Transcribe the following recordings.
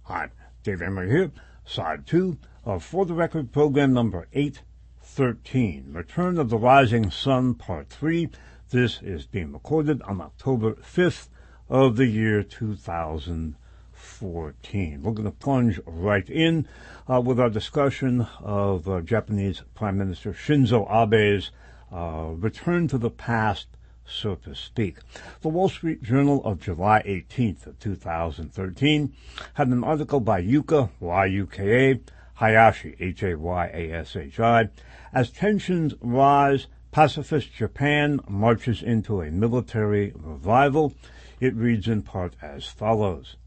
Hi, Dave Emery here, side 2 of For the Record program number 813, Return of the Rising Sun, part 3. This is being recorded on October 5th of the year 2014. We're going to plunge right in with our discussion of Japanese Prime Minister Shinzo Abe's return to the past, so to speak. The Wall Street Journal of July 18th of 2013 had an article by Yuka, Y-U-K-A, Hayashi, H-A-Y-A-S-H-I, as tensions rise, pacifist Japan marches into a military revival. It reads in part as follows.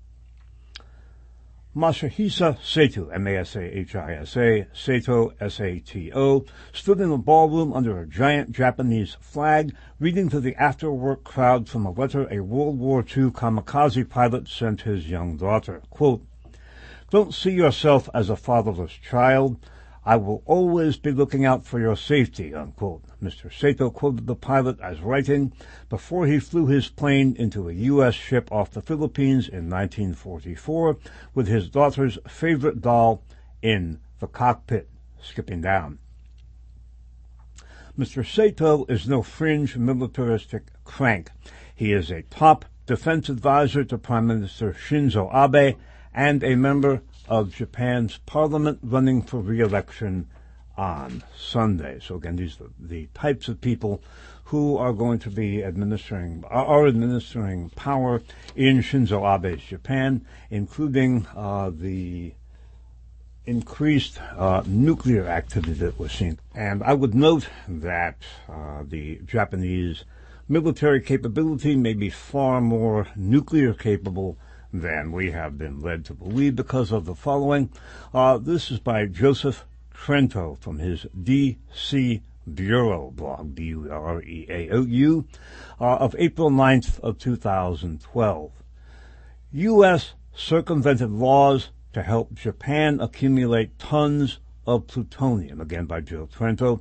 Masahisa Sato, M-A-S-A-H-I-S-A, Sato, S-A-T-O, stood in a ballroom under a giant Japanese flag, reading to the after-work crowd from a letter a World War II kamikaze pilot sent his young daughter. Quote, "Don't see yourself as a fatherless child. I will always be looking out for your safety," unquote. Mr. Sato quoted the pilot as writing before he flew his plane into a U.S. ship off the Philippines in 1944 with his daughter's favorite doll in the cockpit, skipping down. Mr. Sato is no fringe militaristic crank. He is a top defense advisor to Prime Minister Shinzo Abe and a member of Japan's parliament running for re-election on Sunday. So again, these are the types of people who are going to be administering power in Shinzo Abe's Japan, including the increased nuclear activity that we're seeing. And I would note that the Japanese military capability may be far more nuclear capable than we have been led to believe because of the following. This is by Joseph Trento from his DC Bureau blog, B-U-R-E-A-O-U, of April 9th of 2012. U.S. circumvented laws to help Japan accumulate tons of plutonium, again by Joe Trento,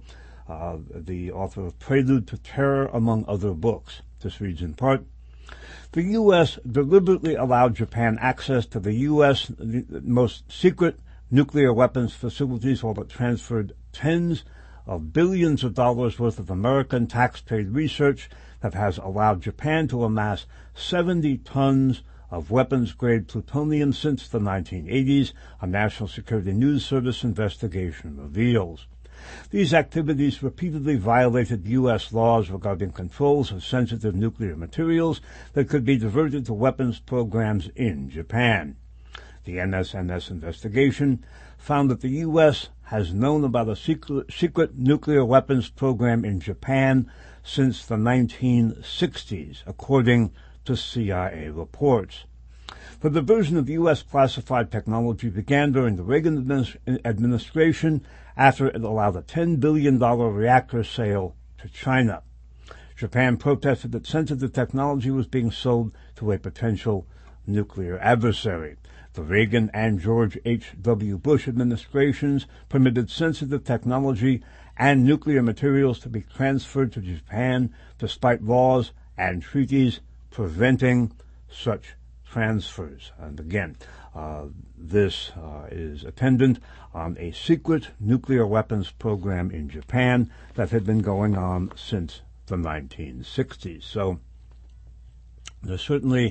the author of Prelude to Terror, among other books. This reads in part, the U.S. deliberately allowed Japan access to the U.S. most secret nuclear weapons facilities while it transferred tens of billions of dollars worth of American tax-paid research that has allowed Japan to amass 70 tons of weapons-grade plutonium since the 1980s, a National Security News Service investigation reveals. These activities repeatedly violated U.S. laws regarding controls of sensitive nuclear materials that could be diverted to weapons programs in Japan. The NSNS investigation found that the U.S. has known about a secret nuclear weapons program in Japan since the 1960s, according to CIA reports. The diversion of U.S. classified technology began during the Reagan administration after it allowed a $10 billion reactor sale to China. Japan protested that sensitive technology was being sold to a potential nuclear adversary. The Reagan and George H.W. Bush administrations permitted sensitive technology and nuclear materials to be transferred to Japan despite laws and treaties preventing such transfers. And again, this is attendant on a secret nuclear weapons program in Japan that had been going on since the 1960s. So there certainly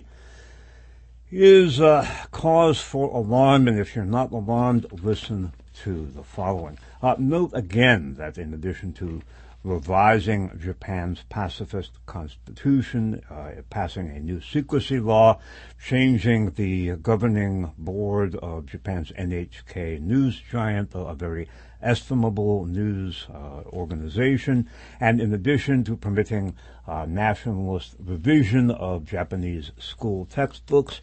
is cause for alarm, and if you're not alarmed, listen to the following. Note again that in addition to revising Japan's pacifist constitution, passing a new secrecy law, changing the governing board of Japan's NHK news giant, a very estimable news organization, and in addition to permitting nationalist revision of Japanese school textbooks,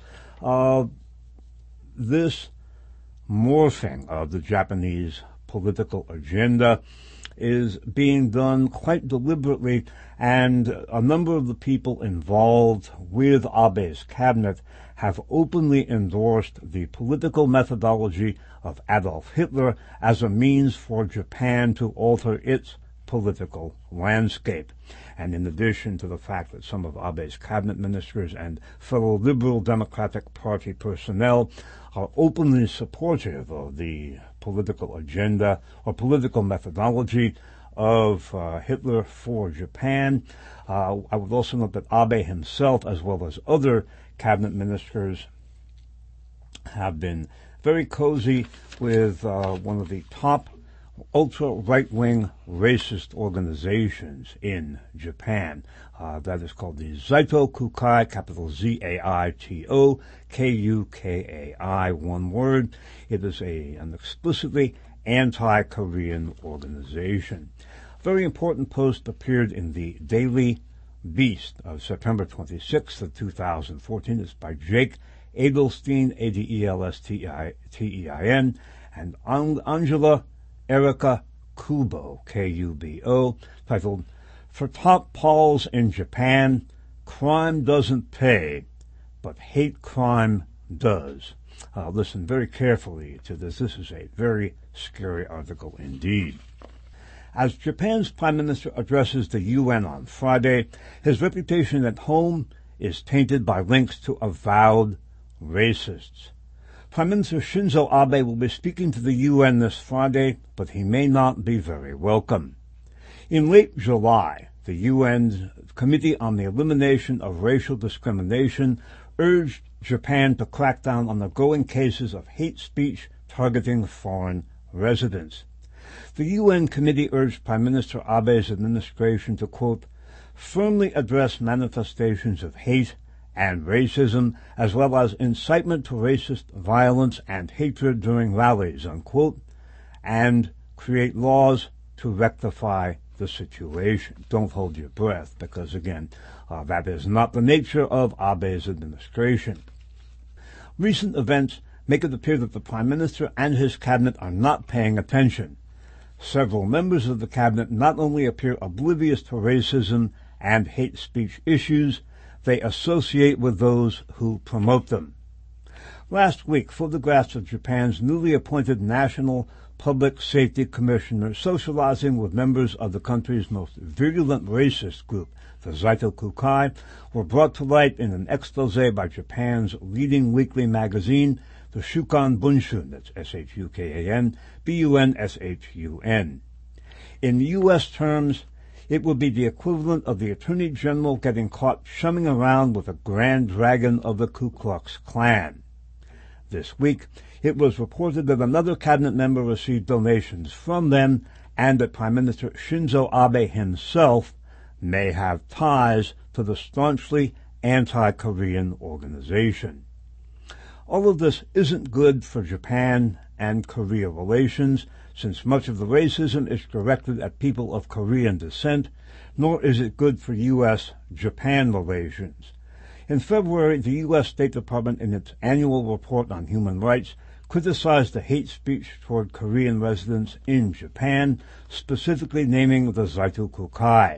this morphing of the Japanese political agenda is being done quite deliberately, and a number of the people involved with Abe's cabinet have openly endorsed the political methodology of Adolf Hitler as a means for Japan to alter its political landscape. And in addition to the fact that some of Abe's cabinet ministers and fellow Liberal Democratic Party personnel are openly supportive of the political agenda or political methodology of Hitler for Japan, I would also note that Abe himself, as well as other cabinet ministers, have been very cozy with one of the top ultra-right-wing racist organizations in Japan. That is called the Zaito Kukai, capital Z-A-I-T-O, K-U-K-A-I, one word. It is an explicitly anti-Korean organization. A very important post appeared in the Daily Beast of September 26th of 2014. It's by Jake Adelstein, A-D-E-L-S-T-E-I-N, and Angela Erica Kubo, K-U-B-O, titled, "For Top Pols in Japan, Crime Doesn't Pay, but Hate Crime Does." Listen very carefully to this. This is a very scary article indeed. As Japan's Prime Minister addresses the UN on Friday, his reputation at home is tainted by links to avowed racists. Prime Minister Shinzo Abe will be speaking to the UN this Friday, but he may not be very welcome. In late July, the UN's Committee on the Elimination of Racial Discrimination urged Japan to crack down on the growing cases of hate speech targeting foreign residents. The UN committee urged Prime Minister Abe's administration to, quote, firmly address manifestations of hate and racism, as well as incitement to racist violence and hatred during rallies, unquote, and create laws to rectify the situation. Don't hold your breath, because again, that is not the nature of Abe's administration. Recent events make it appear that the Prime Minister and his cabinet are not paying attention. Several members of the cabinet not only appear oblivious to racism and hate speech issues, they associate with those who promote them. Last week, photographs of Japan's newly appointed National Public Safety Commissioner socializing with members of the country's most virulent racist group, the Zaito Kukai, were brought to light in an expose by Japan's leading weekly magazine, the Shukan Bunshun, that's S-H-U-K-A-N, B-U-N-S-H-U-N. In U.S. terms, it would be the equivalent of the Attorney General getting caught chumming around with a Grand Dragon of the Ku Klux Klan. This week, it was reported that another cabinet member received donations from them and that Prime Minister Shinzo Abe himself may have ties to the staunchly anti-Korean organization. All of this isn't good for Japan and Korea relations, since much of the racism is directed at people of Korean descent, nor is it good for U.S.-Japan relations. In February, the U.S. State Department, in its annual report on human rights, criticized the hate speech toward Korean residents in Japan, specifically naming the Zaito Kukai.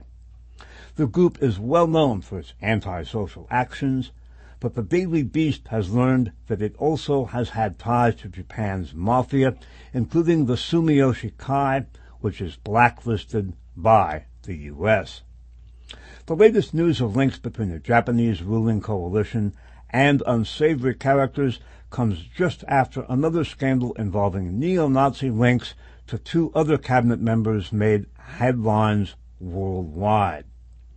The group is well known for its antisocial actions, but the Daily Beast has learned that it also has had ties to Japan's mafia, including the Sumiyoshi Kai, which is blacklisted by the U.S. The latest news of links between the Japanese ruling coalition and unsavory characters comes just after another scandal involving neo-Nazi links to two other cabinet members made headlines worldwide.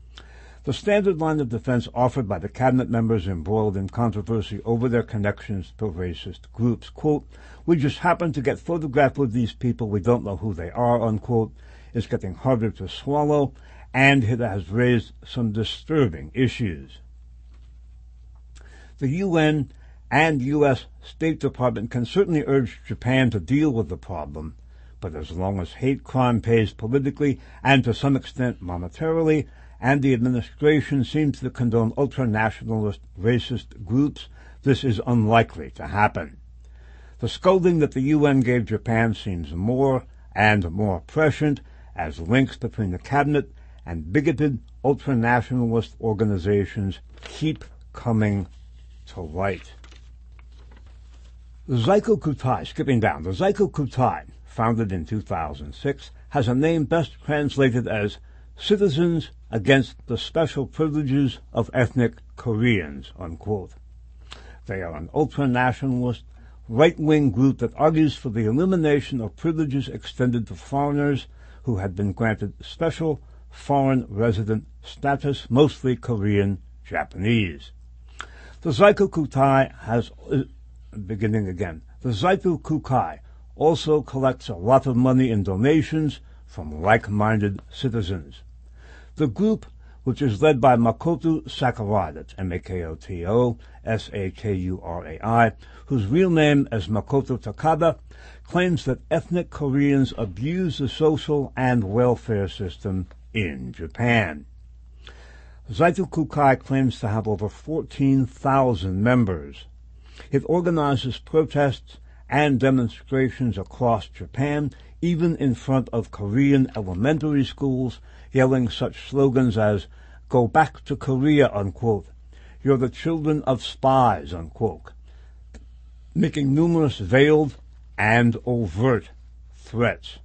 The standard line of defense offered by the cabinet members embroiled in controversy over their connections to racist groups, quote, "We just happen to get photographed with these people, we don't know who they are," unquote, is getting harder to swallow, and it has raised some disturbing issues. The UN and U.S. State Department can certainly urge Japan to deal with the problem, but as long as hate crime pays politically and to some extent monetarily, and the administration seems to condone ultra-nationalist racist groups, this is unlikely to happen. The scolding that the UN gave Japan seems more and more prescient as links between the cabinet and bigoted ultra-nationalist organizations keep coming to light. The Zaito Kukai, skipping down, the Zaito Kukai, founded in 2006, has a name best translated as Citizens Against the Special Privileges of Ethnic Koreans, unquote. They are an ultra-nationalist, right-wing group that argues for the elimination of privileges extended to foreigners who had been granted special foreign resident status, mostly Korean Japanese. The Zaito Kukai The Zaito Kukai also collects a lot of money in donations from like-minded citizens. The group, which is led by Makoto Sakurai, that's Makoto Sakurai, whose real name is Makoto Takada, claims that ethnic Koreans abuse the social and welfare system in Japan. Zaito Kukai claims to have over 14,000 members. It organizes protests and demonstrations across Japan, even in front of Korean elementary schools, yelling such slogans as, "Go back to Korea," unquote, "You're the children of spies," unquote, making numerous veiled and overt threats.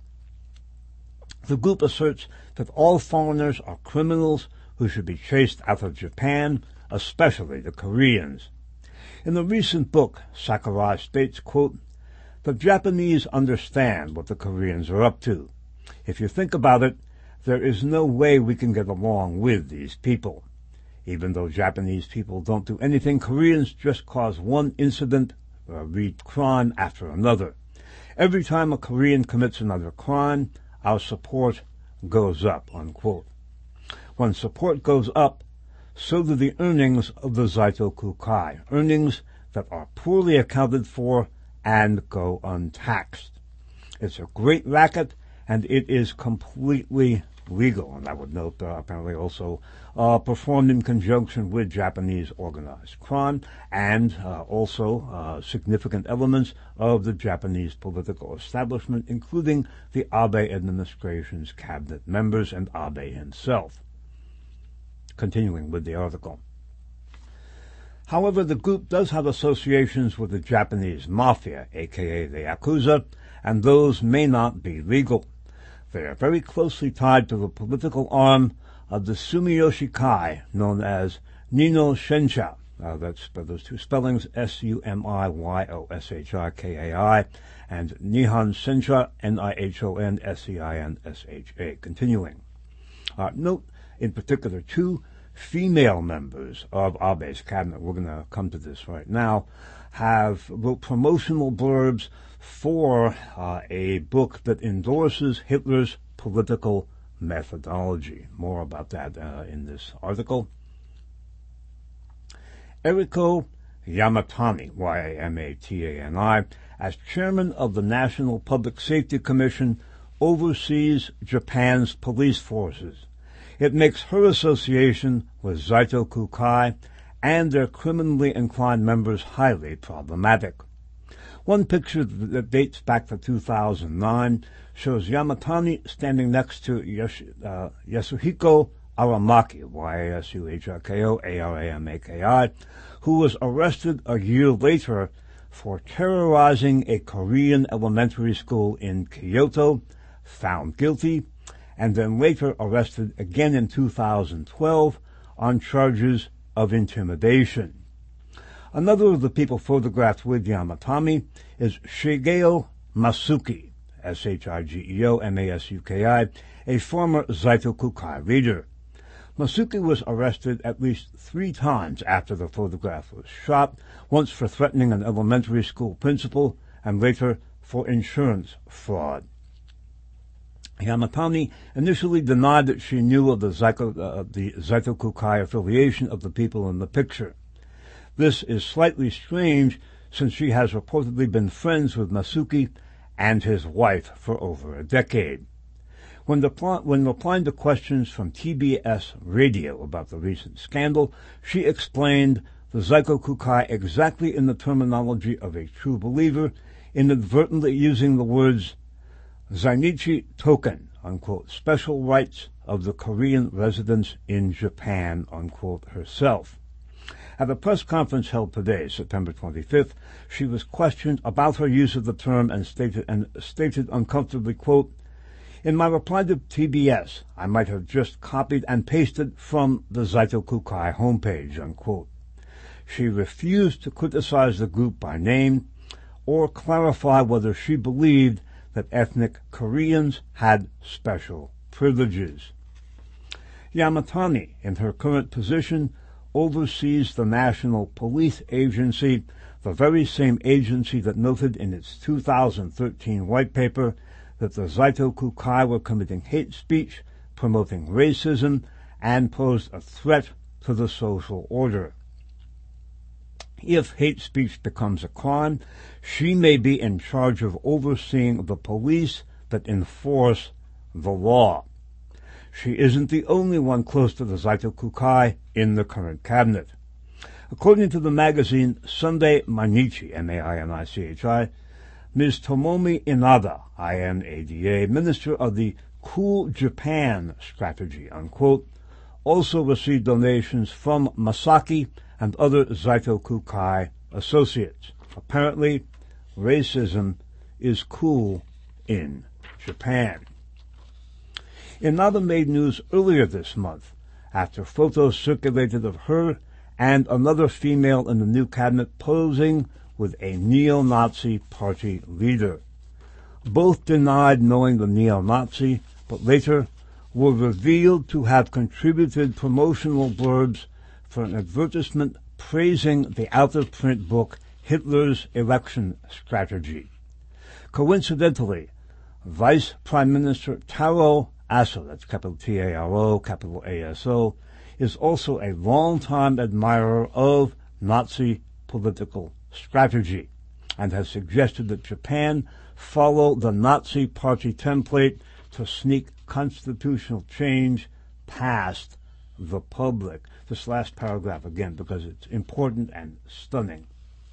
The group asserts that all foreigners are criminals who should be chased out of Japan, especially the Koreans. In the recent book, Sakurai states, quote, "The Japanese understand what the Koreans are up to. If you think about it, there is no way we can get along with these people. Even though Japanese people don't do anything, Koreans just cause one incident, read crime, after another. Every time a Korean commits another crime, our support goes up," unquote. When support goes up, so do the earnings of the Zaito Kukai, earnings that are poorly accounted for and go untaxed. It's a great racket, and it is completely legal, and I would note apparently also performed in conjunction with Japanese organized crime and also significant elements of the Japanese political establishment, including the Abe administration's cabinet members and Abe himself. Continuing with the article. However, the group does have associations with the Japanese mafia, aka the Yakuza, and those may not be legal. They are very closely tied to the political arm of the Sumiyoshi Kai, known as Nino Shensha. That's those two spellings, Sumiyoshikai, and Nihon Shensha, Nihonsensha. Continuing. Note, in particular, two female members of Abe's cabinet, we're going to come to this right now, have wrote promotional blurbs for a book that endorses Hitler's political methodology. More about that in this article. Eriko Yamatani, Yamatani, as chairman of the National Public Safety Commission, oversees Japan's police forces. It makes her association with Zaito Kukai and their criminally inclined members highly problematic. One picture that dates back to 2009 shows Yamatani standing next to Yasuhiko Aramaki, Yasuhiko Aramaki, who was arrested a year later for terrorizing a Korean elementary school in Kyoto, found guilty, and then later arrested again in 2012 on charges of intimidation. Another of the people photographed with Yamatani is Shigeo Masuki, Shigeo Masuki, a former Zaito Kukai leader. Masuki was arrested at least 3 times after the photograph was shot, once for threatening an elementary school principal and later for insurance fraud. Yamatani initially denied that she knew of the Zaito Kukai affiliation of the people in the picture. This is slightly strange since she has reportedly been friends with Masuki and his wife for over a decade. When replying to questions from TBS Radio about the recent scandal, she explained the Zaito Kukai exactly in the terminology of a true believer, inadvertently using the words Zainichi Token, unquote, special rights of the Korean residents in Japan, unquote, herself. At a press conference held today, September 25th, she was questioned about her use of the term and stated uncomfortably, quote, In my reply to TBS, I might have just copied and pasted from the Zaito Kukai homepage, unquote. She refused to criticize the group by name or clarify whether she believed that ethnic Koreans had special privileges. Yamatani, in her current position, oversees the National Police Agency, the very same agency that noted in its 2013 white paper that the Zaito Kukai were committing hate speech, promoting racism, and posed a threat to the social order. If hate speech becomes a crime, she may be in charge of overseeing the police that enforce the law. She isn't the only one close to the Zaito Kukai in the current cabinet. According to the magazine Sunday Mainichi, M-A-I-N-I-C-H-I, Ms. Tomomi Inada, I-N-A-D-A, Minister of the Cool Japan Strategy, unquote, also received donations from Masaki and other Zaito Kukai associates. Apparently, racism is cool in Japan. Inada made news earlier this month after photos circulated of her and another female in the new cabinet posing with a neo-Nazi party leader. Both denied knowing the neo-Nazi, but later were revealed to have contributed promotional blurbs for an advertisement praising the out-of-print book Hitler's Election Strategy. Coincidentally, Vice Prime Minister Taro Aso, that's capital T-A-R-O, capital A-S-O, is also a longtime admirer of Nazi political strategy and has suggested that Japan follow the Nazi party template to sneak constitutional change past the public. This last paragraph again because it's important and stunning.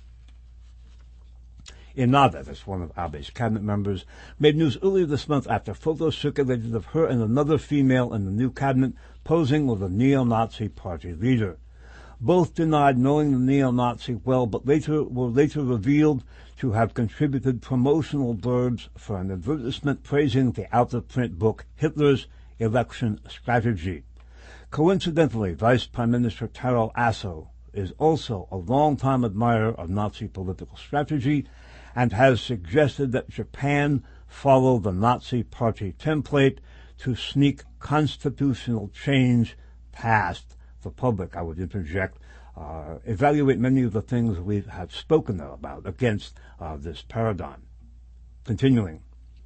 Inada, that's one of Abe's cabinet members, made news earlier this month after photos circulated of her and another female in the new cabinet posing with a neo-Nazi party leader. Both denied knowing the neo-Nazi well, but were later revealed to have contributed promotional blurbs for an advertisement praising the out-of-print book Hitler's Election Strategy. Coincidentally, Vice Prime Minister Taro Aso is also a longtime admirer of Nazi political strategy and has suggested that Japan follow the Nazi party template to sneak constitutional change past the public. I would interject, evaluate many of the things we have spoken about against this paradigm. Continuing.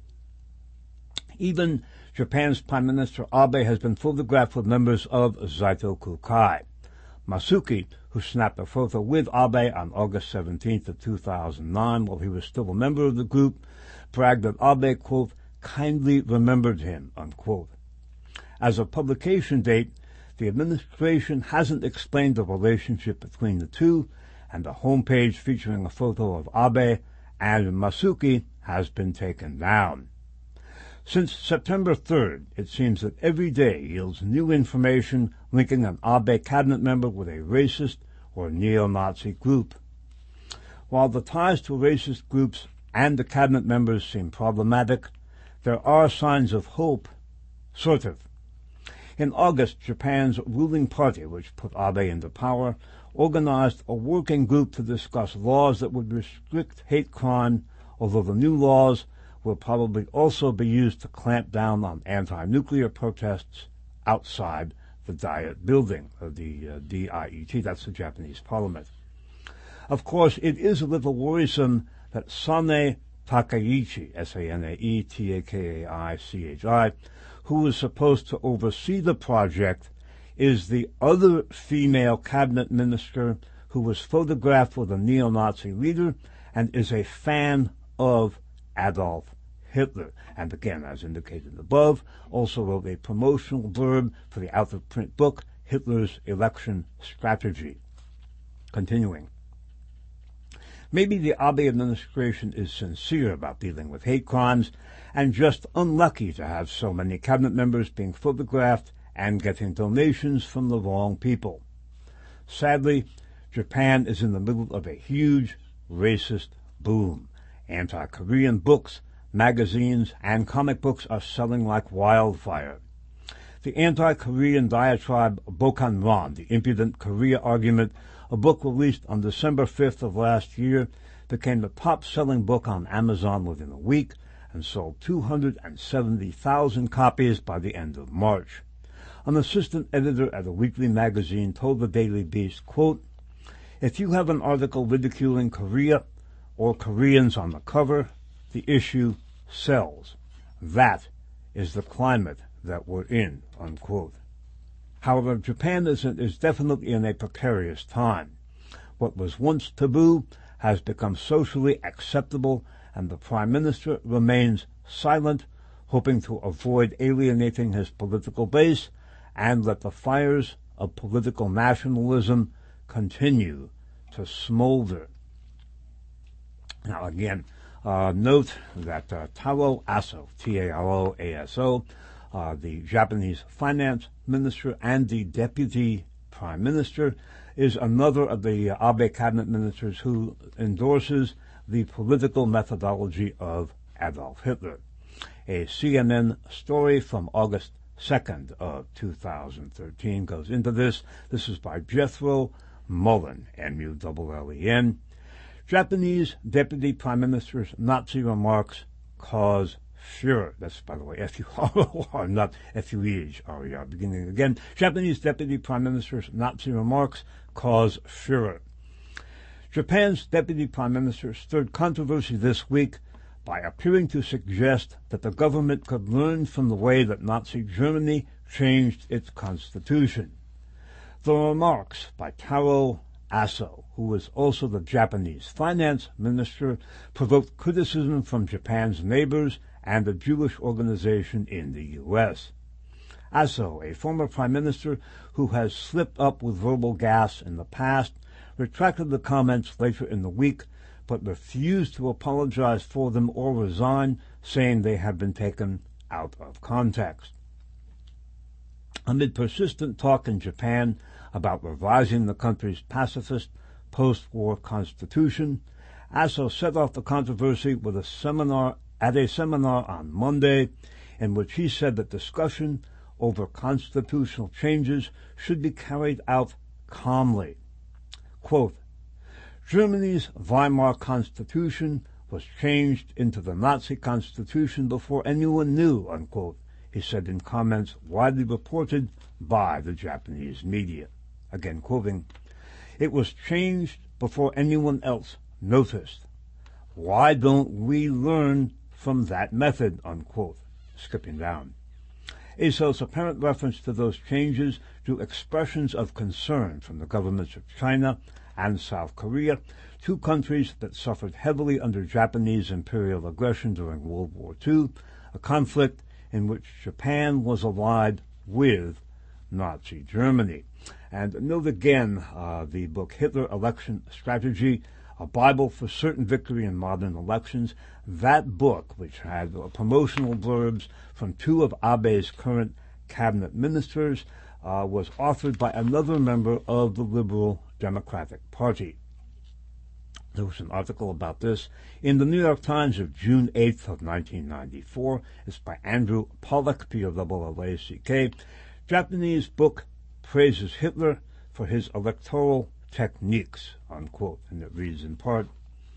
Even Japan's Prime Minister Abe has been photographed with members of Zaito Kukai. Masuki, who snapped a photo with Abe on August 17th of 2009 while he was still a member of the group, bragged that Abe, quote, kindly remembered him, unquote. As of publication date, the administration hasn't explained the relationship between the two, and the homepage featuring a photo of Abe and Masuki has been taken down. Since September 3rd, it seems that every day yields new information linking an Abe cabinet member with a racist or neo-Nazi group. While the ties to racist groups and the cabinet members seem problematic, there are signs of hope, sort of. In August, Japan's ruling party, which put Abe into power, organized a working group to discuss laws that would restrict hate crime, although the new laws will probably also be used to clamp down on anti-nuclear protests outside the Diet building, the DIET, that's the Japanese parliament. Of course, it is a little worrisome that Sane Takaichi, S-A-N-A-E-T-A-K-A-I-C-H-I, who is supposed to oversee the project, is the other female cabinet minister who was photographed with a neo-Nazi leader and is a fan of Adolf Hitler, and again, as indicated above, also wrote a promotional blurb for the out-of-print book, Hitler's Election Strategy. Continuing. Maybe the Abe administration is sincere about dealing with hate crimes and just unlucky to have so many cabinet members being photographed and getting donations from the wrong people. Sadly, Japan is in the middle of a huge racist boom. Anti-Korean books, magazines, and comic books are selling like wildfire. The anti-Korean diatribe Bokhanron, the impudent Korea argument, a book released on December 5th of last year, became the top-selling book on Amazon within a week and sold 270,000 copies by the end of March. An assistant editor at a weekly magazine told the Daily Beast, quote, "If you have an article ridiculing Korea or Koreans on the cover, the issue sells. That is the climate that we're in," unquote. However, Japan is definitely in a precarious time. What was once taboo has become socially acceptable, and the Prime Minister remains silent, hoping to avoid alienating his political base and let the fires of political nationalism continue to smolder. Now again, note that Taro Aso, T-A-R-O-A-S-O, the Japanese finance minister and the deputy prime minister, is another of the Abe cabinet ministers who endorses the political methodology of Adolf Hitler. A CNN story from August 2nd of 2013 goes into this. This is by Jethro Mullen, M-U-L-L-E-N. Japanese Deputy Prime Minister's Nazi remarks cause furor. That's, by the way, F-U-R-O-R, not F-U-E-H-R-E-R. Beginning again. Japanese Deputy Prime Minister's Nazi remarks cause furor. Japan's Deputy Prime Minister stirred controversy this week by appearing to suggest that the government could learn from the way that Nazi Germany changed its constitution. The remarks by Taro Aso, who was also the Japanese finance minister, provoked criticism from Japan's neighbors and a Jewish organization in the U.S. Aso, a former prime minister who has slipped up with verbal gas in the past, retracted the comments later in the week, but refused to apologize for them or resign, saying they had been taken out of context. Amid persistent talk in Japan about revising the country's pacifist post-war constitution, Aso set off the controversy with a seminar on Monday, in which he said that discussion over constitutional changes should be carried out calmly. Quote, "Germany's Weimar Constitution was changed into the Nazi Constitution before anyone knew," unquote, he said in comments widely reported by the Japanese media. Again quoting, "It was changed before anyone else noticed. Why don't we learn from that method?" unquote, skipping down. Aso's apparent reference to those changes drew expressions of concern from the governments of China and South Korea, two countries that suffered heavily under Japanese imperial aggression during World War II, a conflict in which Japan was allied with Nazi Germany. And note again the book Hitler Election Strategy, A Bible for Certain Victory in Modern Elections. That book, which had promotional blurbs from two of Abe's current cabinet ministers, was authored by another member of the Liberal Democratic Party. There was an article about this in the New York Times of June 8th of 1994. It's by Andrew Pollack, P-O-L-L-A-C-K. Japanese book praises Hitler for his electoral techniques, unquote, and it reads in part,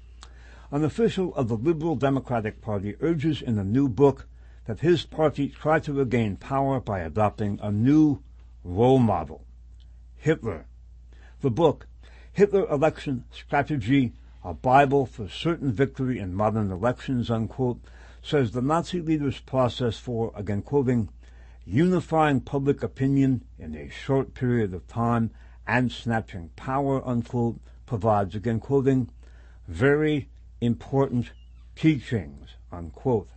"An official of the Liberal Democratic Party urges in a new book that his party try to regain power by adopting a new role model, Hitler. The book, Hitler Election Strategy, A Bible for Certain Victory in Modern Elections, unquote, says the Nazi leader's process for, again quoting, unifying public opinion in a short period of time and snatching power, unquote, provides, again quoting, very important teachings, unquote."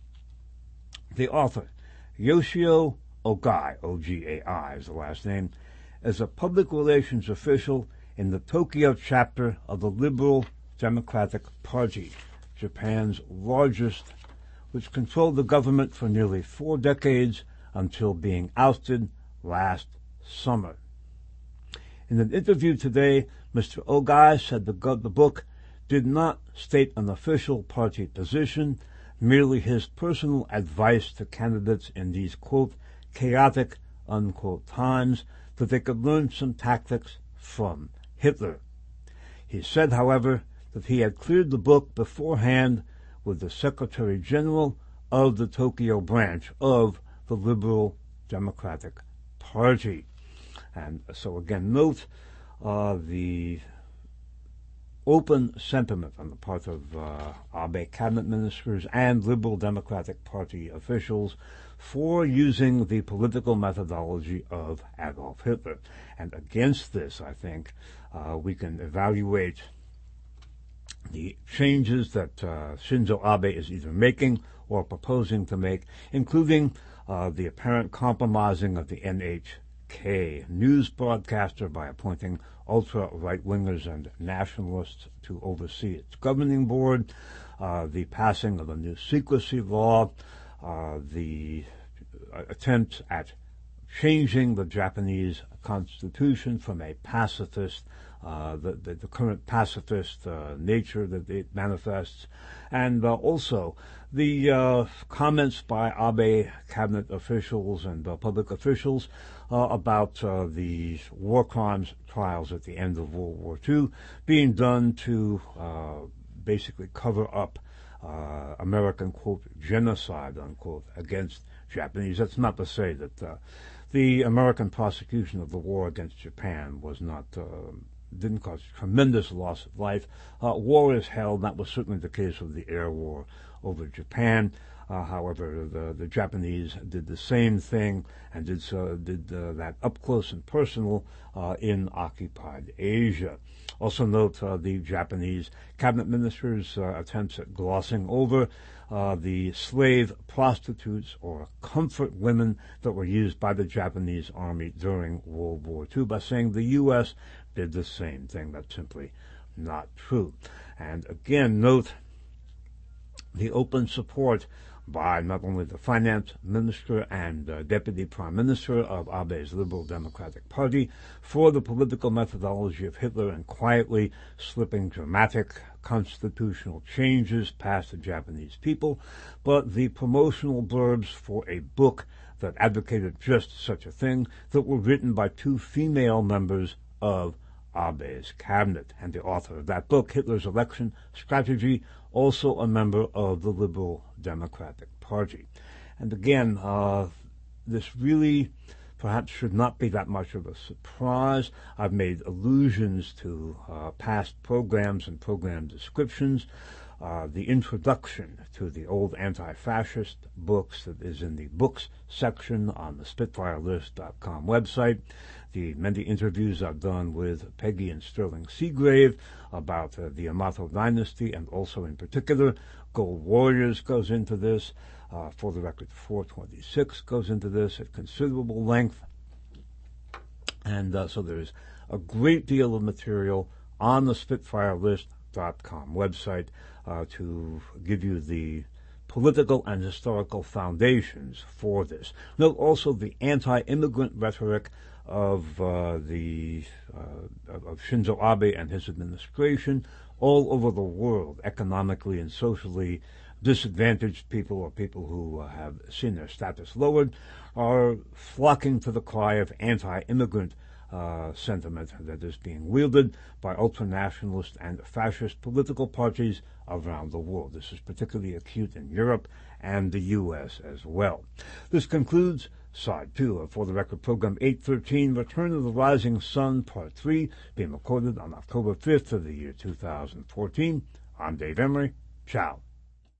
The author, Yoshio Ogai, O-G-A-I is the last name, is a public relations official in the Tokyo chapter of the Liberal Democratic Party, Japan's largest, which controlled the government for nearly 4 decades until being ousted last summer. In an interview today, Mr. Ogai said the book did not state an official party position, merely his personal advice to candidates in these, quote, chaotic, unquote, times, that they could learn some tactics from Hitler. He said, however, that he had cleared the book beforehand with the Secretary General of the Tokyo branch of the Liberal Democratic Party. And so again, note the open sentiment on the part of Abe cabinet ministers and Liberal Democratic Party officials for using the political methodology of Adolf Hitler. And against this, I think, we can evaluate the changes that Shinzo Abe is either making or proposing to make, including the apparent compromising of the NHK news broadcaster by appointing ultra-right-wingers and nationalists to oversee its governing board, the passing of a new secrecy law, the attempt at changing the Japanese constitution from a pacifist, the current pacifist nature that it manifests, and also the comments by Abe cabinet officials and public officials about the war crimes trials at the end of World War II being done to basically cover up American, quote, genocide, unquote, against Japanese. That's not to say that the American prosecution of the war against Japan was not didn't cause tremendous loss of life. War is held. That was certainly the case with the air war over Japan. However, the Japanese did the same thing and did that up close and personal in occupied Asia. Also note the Japanese cabinet ministers' attempts at glossing over the slave prostitutes or comfort women that were used by the Japanese army during World War II by saying the U.S. did the same thing. That's simply not true. And again, note the open support by not only the finance minister and deputy prime minister of Abe's Liberal Democratic Party for the political methodology of Hitler and quietly slipping dramatic constitutional changes past the Japanese people, but the promotional blurbs for a book that advocated just such a thing that were written by two female members of Abe's cabinet. And the author of that book, Hitler's Election Strategy, also a member of the Liberal Democratic Party. And again, this really perhaps should not be that much of a surprise. I've made allusions to past programs and program descriptions. The introduction to the old anti-fascist books that is in the books section on the SpitfireList.com website. The many interviews I've done with Peggy and Sterling Seagrave about the Yamato dynasty, and also in particular Gold Warriors goes into this. For the record, 426 goes into this at considerable length. And so there's a great deal of material on the SpitfireList.com website to give you the political and historical foundations for this. Note also the anti-immigrant rhetoric of Shinzo Abe and his administration all over the world, economically and socially disadvantaged people or people who have seen their status lowered are flocking to the cry of anti-immigrant sentiment that is being wielded by ultranationalist and fascist political parties around the world. This is particularly acute in Europe and the U.S. as well. This concludes Side 2 of For the Record Program 813, Return of the Rising Sun, Part 3, being recorded on October 5th of the year 2014. I'm Dave Emery. Ciao.